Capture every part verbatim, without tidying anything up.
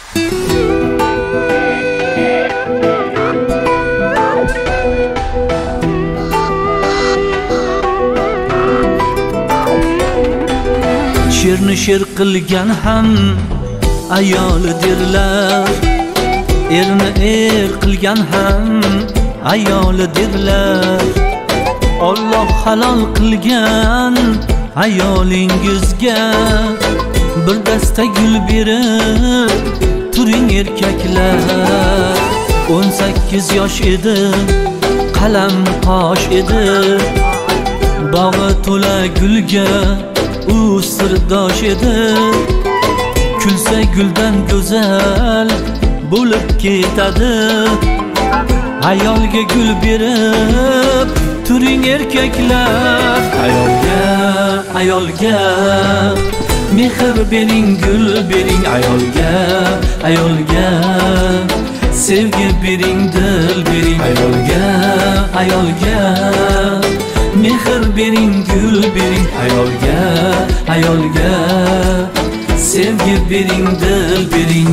Sherni sher qilgan ham ayolidirlar, erni er qilgan ham ayolidirlar. Alloh halol qilgan ayolingizga bir dasta gul berib turing erkaklar. o'n sakkiz yosh edi, qalam qosh edi, bog'i to'la gulga u sirdosh edi. Kulsa guldan go'zal bo'lib ketadi. Ayolga gul berib turing erkaklar. Ayolga, ayolga mehr bering, gul bering. Ayolga, ayolga sevgi bering, dil bering. Ayolga, ayolga mehr bering, gul bering. Ayolga, ayolga sevgi bering, dil bering.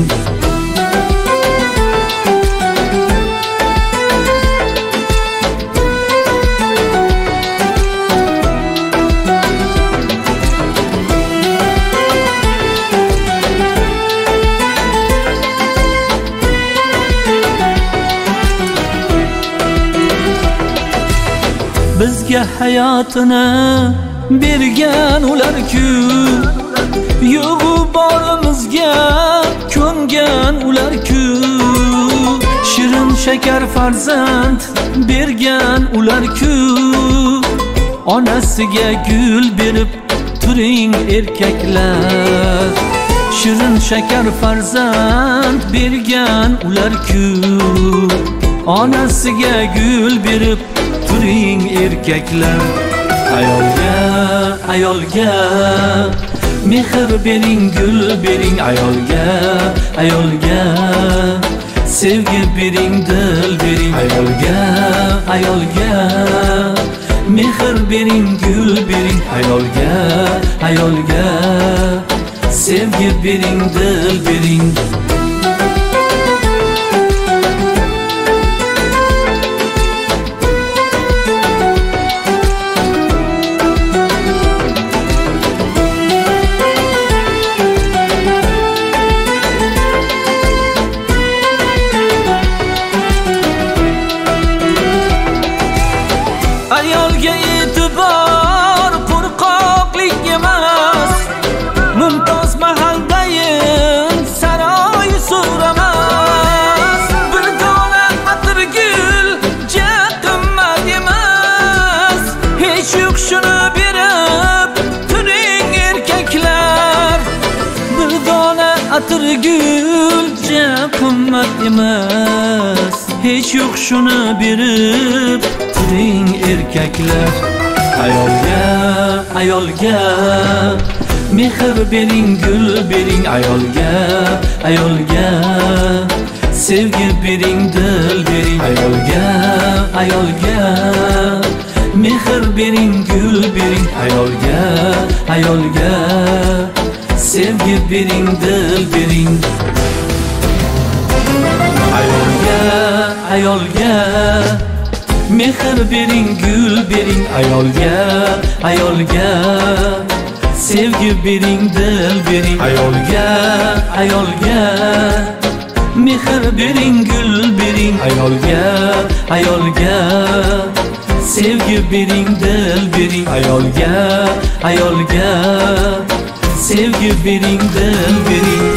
Bizga hayotini bergan ular-ku, yo'g'u borimizga ko'ngan ular-ku. Shirin shakar farzand bergan ular-ku, onasiga gul berib turing erkaklar. Shirin shakar farzand bergan ular-ku, onasiga gul berib turing erkaklar. Ayolga, ayolga mehr bering, gul bering. Ayolga, ayolga sevgi bering, dil bering. Ayolga, ayolga mehr bering, gul bering. Ayolga, ayolga sevgi bering, dil bering. Ayolga e'tibor qo'rqoqlik emas, mumtoz mahaldayin saroy so'ramas. Bir dona atir gul ja qimmat emas, hech yo'q shuni berib turing erkaklar. Bir dona atir gul ja qimmat emas, hech yo'q shuni berib turing erkaklar. Ayolga, ayolga mehr bering, gul bering. Ayolga, ayolga sevgi bering, dil bering. Ayolga, ayolga mehr bering, gul bering. Ayolga, ayolga sevgi bering, dil bering. Ayolga, ayolga mehr bering, gul bering. Ayolga, ayolga sevgi bering, dil bering. Ayolga, ayolga mehr bering, gul bering. Ayolga, ayolga sevgi bering, dil bering. Ayolga, ayolga sevgi bering, dil bering.